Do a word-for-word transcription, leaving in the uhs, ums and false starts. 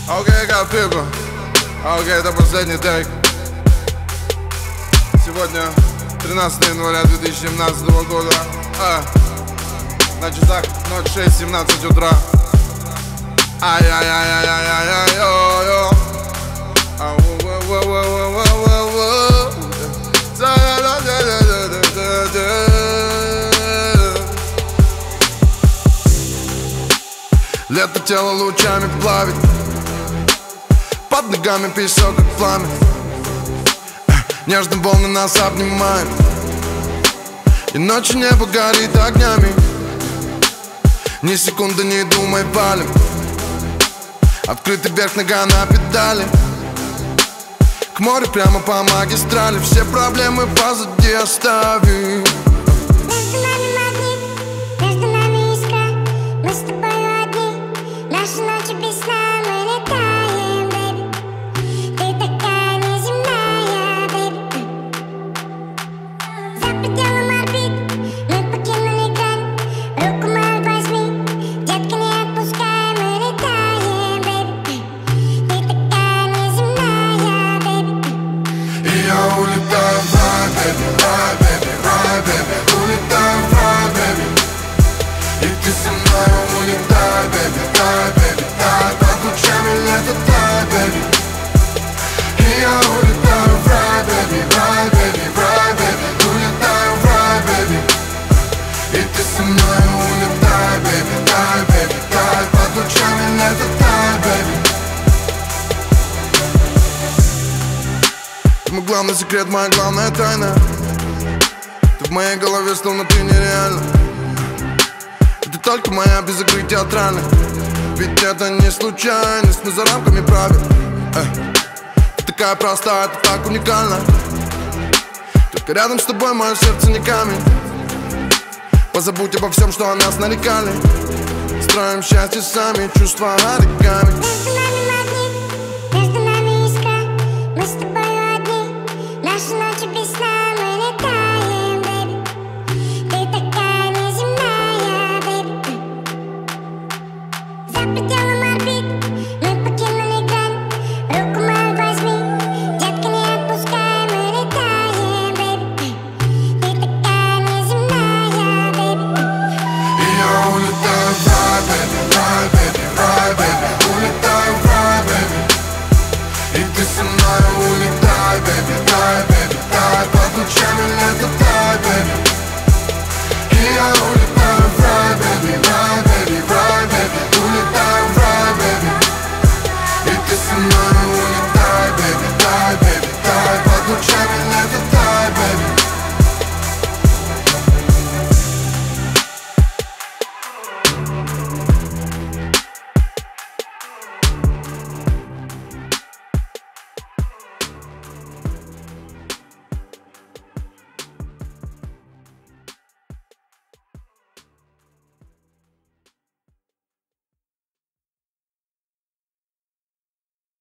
Окей, okay, got people. Окей, okay, это последний тейк. Сегодня тринадцатое января две тысячи семнадцатого года. а, На часах ноль шесть семнадцать утра. Ай-яй-яй-яй-яй-яй-йо-йо. Лето тело лучами плавит, под ногами песок как пламя. Нежные волны нас обнимают, и ночью небо горит огнями. Ни секунды не думай, палим. Открытый вверх, нога на педали. К морю прямо по магистрали. Все проблемы позади оставим. Между нами магнит, между нами искра. Мы с тобой одни, наши ночи без сна. Мы летаем, бэйби. Ты такая неземная, бэйби. За пределом орбит мы покинули грань. Руку мою возьми, детка, не отпускай. Мы летаем, бэйби. Ты такая неземная, бэйби. И я улетаю в рай, бэйби, рай, бэйби, рай, бэйби. Улетаю в рай, бэйби. И ты со мной улетай, бэйби, тай, бэйби, тай. Под лучами лета, тай, бэйби. И я улетаю в рай, бэйби, рай, бэйби, рай, бэйби. Улетаю в рай, бэйби. И ты со мной улетай, бэйби, тай, бэйби, тай. Под лучами лета, тай, бэйби. Ты мой главный секрет, моя главная тайна. Ты в моей голове, словно ты нереальна. Ты только моя, без игры театральной. Ведь это не случайность, мы за рамками правил. Эй. Ты такая простая, ты так уникальна. Только рядом с тобой мое сердце не камень. Позабудь обо всем, что о нас нарекали. Строим счастье сами, чувства оригами.